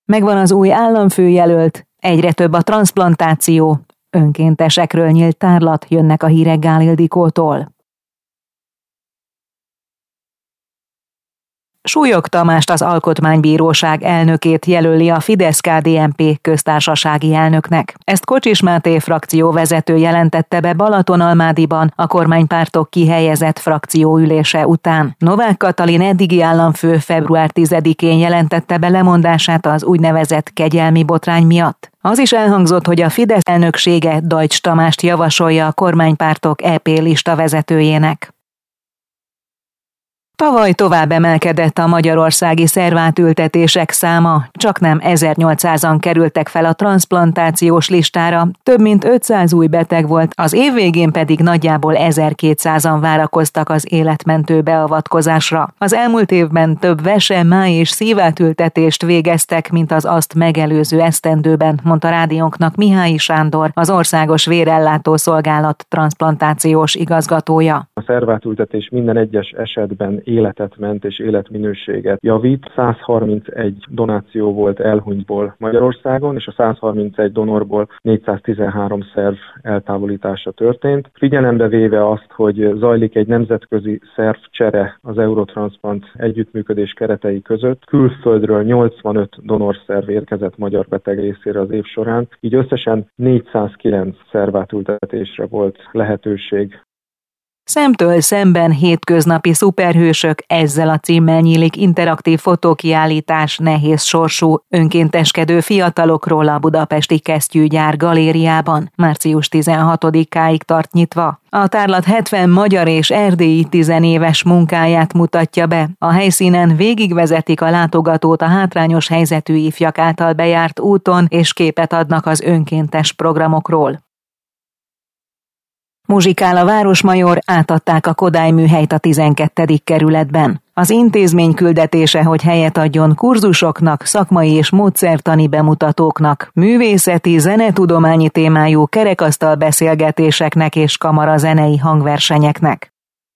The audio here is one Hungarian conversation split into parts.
Megvan az új államfőjelölt, egyre több a transzplantáció, önkéntesekről nyílt tárlat, jönnek a hírek Gál Ildikótól. Súlyog Tamást, az Alkotmánybíróság elnökét jelöli a Fidesz-KDNP köztársasági elnöknek. Ezt Kocsis Máté frakcióvezető jelentette be Balatonalmádiban a kormánypártok kihelyezett frakcióülése után. Novák Katalin eddigi államfő február 10-én jelentette be lemondását az úgynevezett kegyelmi botrány miatt. Az is elhangzott, hogy a Fidesz elnöksége Deutsch Tamást javasolja a kormánypártok EP lista vezetőjének. Tavaly tovább emelkedett a magyarországi szervátültetések száma, csaknem 1800-an kerültek fel a transzplantációs listára, több mint 500 új beteg volt, az év végén pedig nagyjából 1200-an várakoztak az életmentő beavatkozásra. Az elmúlt évben több vese-, máj- és szívátültetést végeztek, mint az azt megelőző esztendőben, mondta rádiónknak Mihály Sándor, az Országos Vérellátó Szolgálat transzplantációs igazgatója. A szervátültetés minden egyes esetben életet ment és életminőséget javít. 131 donáció volt elhunytból Magyarországon, és a 131 donorból 413 szerv eltávolítása történt. Figyelembe véve azt, hogy zajlik egy nemzetközi szervcsere az Eurotransplant együttműködés keretei között, külföldről 85 donorszerv érkezett magyar beteg részére az év során, így összesen 409 szervátültetésre volt lehetőség. Szemtől szemben hétköznapi szuperhősök, ezzel a címmel nyílik interaktív fotókiállítás nehéz sorsú, önkénteskedő fiatalokról a budapesti kesztyűgyár galériában. Március 16-áig tart nyitva. A tárlat 70 magyar és erdélyi tizenéves munkáját mutatja be. A helyszínen végigvezetik a látogatót a hátrányos helyzetű ifjak által bejárt úton, és képet adnak az önkéntes programokról. Muzsikál a Városmajor, átadták a Kodály műhelyt a 12. kerületben. Az intézmény küldetése, hogy helyet adjon kurzusoknak, szakmai és módszertani bemutatóknak, művészeti, zenetudományi témájú kerekasztal beszélgetéseknek és kamarazenei hangversenyeknek.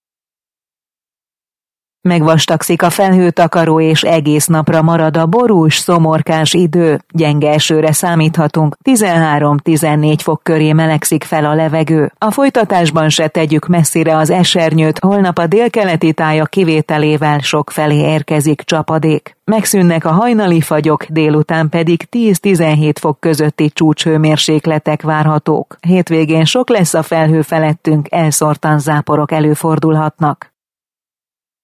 Megvastagszik a felhőtakaró és egész napra marad a borús, szomorkás idő. Gyenge esőre számíthatunk, 13-14 fok köré melegszik fel a levegő. A folytatásban se tegyük messzire az esernyőt, holnap a délkeleti tájak kivételével sokfelé érkezik csapadék. Megszűnnek a hajnali fagyok, délután pedig 10-17 fok közötti csúcshőmérsékletek várhatók. Hétvégén sok lesz a felhő felettünk, elszórtan záporok előfordulhatnak.